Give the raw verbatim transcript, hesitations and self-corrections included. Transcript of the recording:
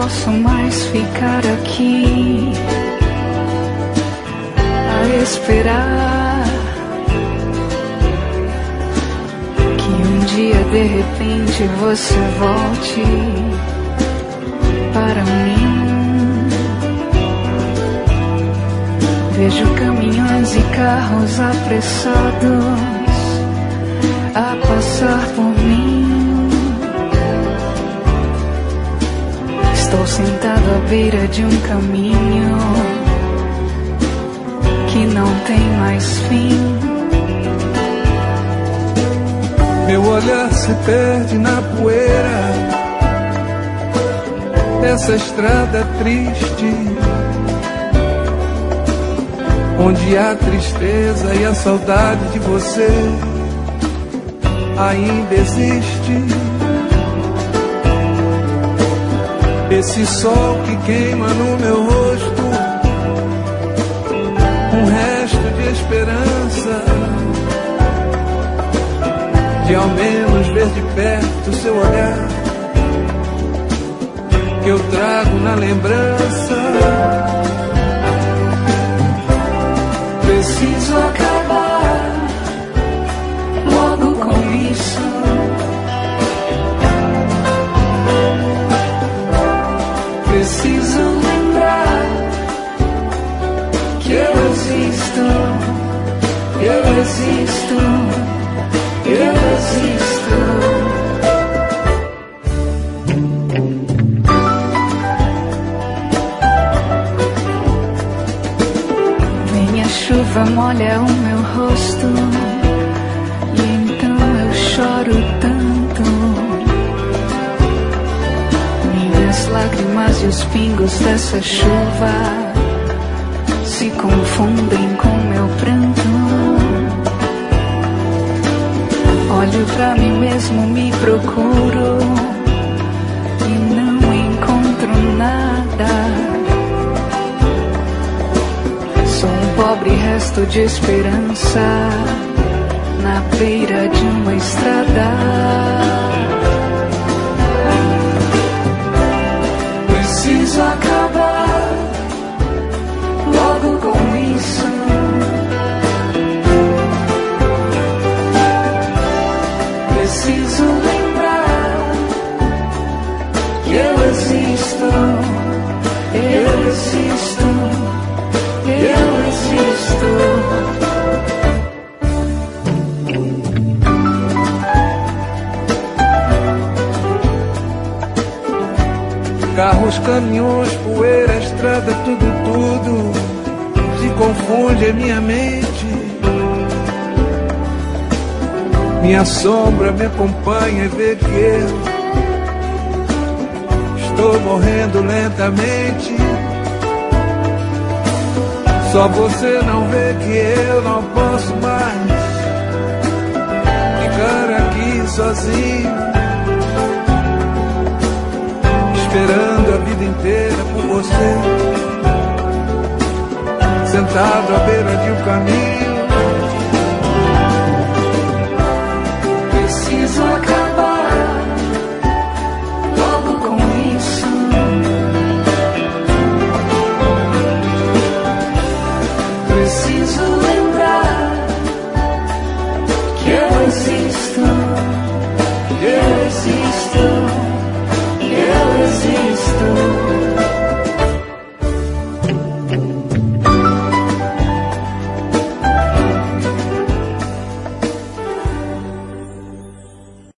posso mais ficar aqui a esperar que um dia de repente você volte para mim. Vejo caminhões e carros apressados a passar por mim. Estou sentado à beira de um caminho que não tem mais fim. Meu olhar se perde na poeira dessa estrada triste, onde a tristeza e a saudade de você ainda existe. Esse sol que queima no meu rosto, um resto de esperança, de ao menos ver de perto o seu olhar, que eu trago na lembrança. Preciso acabar logo com isso. Preciso lembrar que eu existo, eu existo, eu existo. Chuva molha o meu rosto e então eu choro tanto. Minhas lágrimas e os pingos dessa chuva se confundem com meu pranto. Olho pra mim mesmo, me procuro e não encontro nada. Pobre resto de esperança na beira de uma estrada. Preciso acabar logo com isso. Preciso lembrar que eu existo, eu existo, eu existo. Carros, caminhões, poeira, estrada, tudo, tudo se confunde em minha mente. Minha sombra me acompanha e vê que eu estou morrendo lentamente. Só você não vê que eu não posso mais ficar aqui sozinho, esperando a vida inteira por você, sentado à beira de um caminho. Preciso acabar logo com isso. Preciso lembrar que eu existo.